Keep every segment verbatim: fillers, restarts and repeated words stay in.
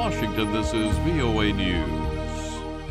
Washington, this is V O A News.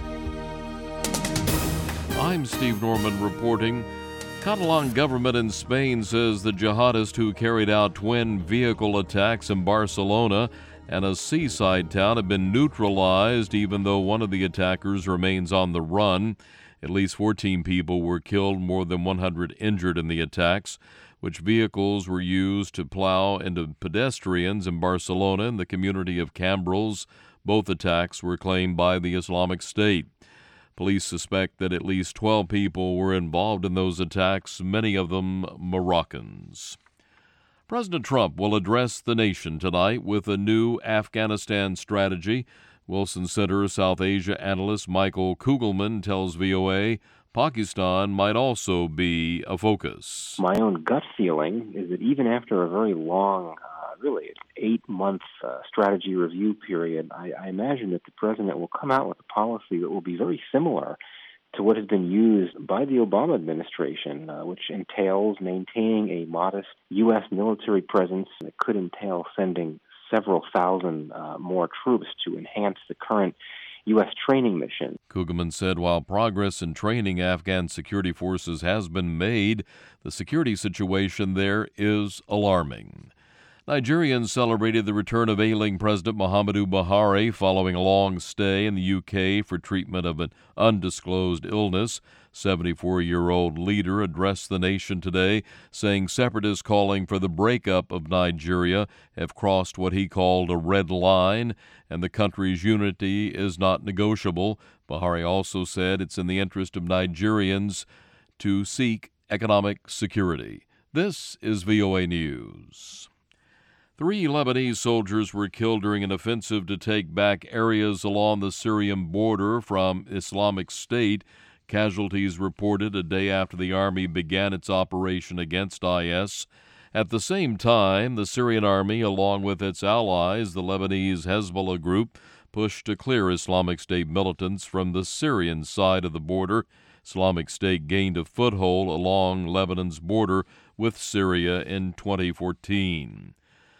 I'm Steve Norman reporting. Catalan government in Spain says the jihadist who carried out twin vehicle attacks in Barcelona and a seaside town have been neutralized, even though one of the attackers remains on the run. At least fourteen people were killed, more than one hundred injured in the attacks. Which vehicles were used to plow into pedestrians in Barcelona and the community of Cambrils. Both attacks were claimed by the Islamic State. Police suspect that at least twelve people were involved in those attacks, many of them Moroccans. President Trump will address the nation tonight with a new Afghanistan strategy. Wilson Center South Asia analyst Michael Kugelman tells V O A Pakistan might also be a focus. My own gut feeling is that even after a very long, uh, really eight-month uh, strategy review period, I, I imagine that the president will come out with a policy that will be very similar to what has been used by the Obama administration, uh, which entails maintaining a modest U S military presence that could entail sending several thousand uh, more troops to enhance the current U S training mission. Kugelman said while progress in training Afghan security forces has been made, the security situation there is alarming. Nigerians celebrated the return of ailing President Muhammadu Buhari following a long stay in the U K for treatment of an undisclosed illness. seventy-four-year-old leader addressed the nation today, saying separatists calling for the breakup of Nigeria have crossed what he called a red line, and the country's unity is not negotiable. Buhari also said it's in the interest of Nigerians to seek economic security. This is V O A News. Three Lebanese soldiers were killed during an offensive to take back areas along the Syrian border from Islamic State. Casualties reported a day after the army began its operation against I S. At the same time, the Syrian army, along with its allies, the Lebanese Hezbollah group, pushed to clear Islamic State militants from the Syrian side of the border. Islamic State gained a foothold along Lebanon's border with Syria in twenty fourteen.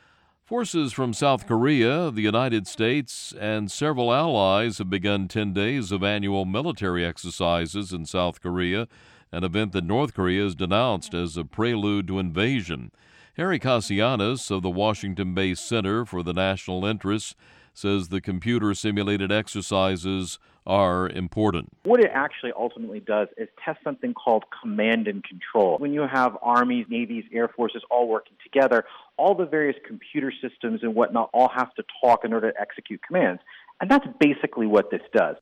Forces from South Korea, the United States, and several allies have begun ten days of annual military exercises in South Korea, an event that North Korea has denounced as a prelude to invasion. Harry Cassianis of the Washington-based Center for the National Interests says the computer-simulated exercises are important. What it actually ultimately does is test something called command and control. When you have armies, navies, air forces all working together, all the various computer systems and whatnot all have to talk in order to execute commands. And that's basically what this does.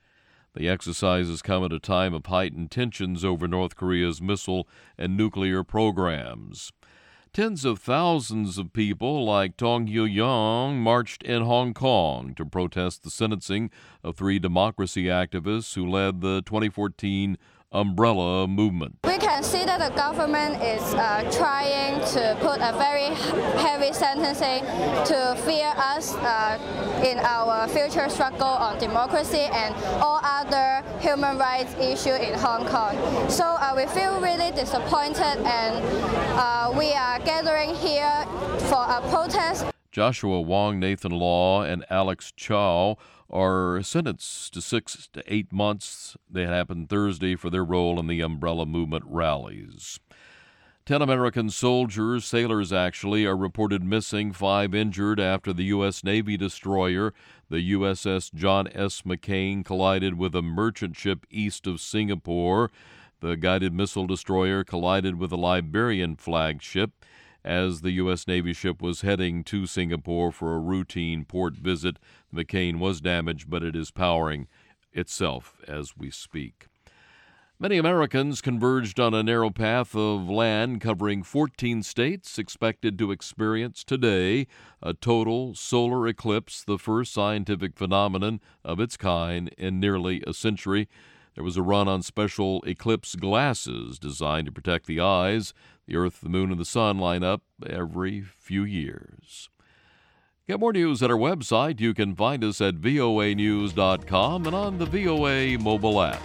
The exercises come at a time of heightened tensions over North Korea's missile and nuclear programs. Tens of thousands of people like Tong Hyo-young marched in Hong Kong to protest the sentencing of three democracy activists who led the twenty fourteen Umbrella movement. We can see that the government is uh, trying to put a very heavy sentencing to fear us uh, in our future struggle on democracy and all other human rights issues in Hong Kong. So uh, we feel really disappointed, and uh, we are gathering here for a protest. Joshua Wong, Nathan Law, and Alex Chow are sentenced to six to eight months. They happened Thursday for their role in the Umbrella Movement rallies. Ten American soldiers, sailors actually, are reported missing, five injured after the U S Navy destroyer, the U S S John S. McCain, collided with a merchant ship east of Singapore. The guided missile destroyer collided with a Liberian flagship as the U S Navy ship was heading to Singapore for a routine port visit. The McCain was damaged, but it is powering itself as we speak. Many Americans converged on a narrow path of land covering fourteen states, expected to experience today a total solar eclipse, the first scientific phenomenon of its kind in nearly a century. There was a run on special eclipse glasses designed to protect the eyes. The Earth, the Moon, and the Sun line up every few years. Get more news at our website. You can find us at V O A news dot com and on the V O A mobile app.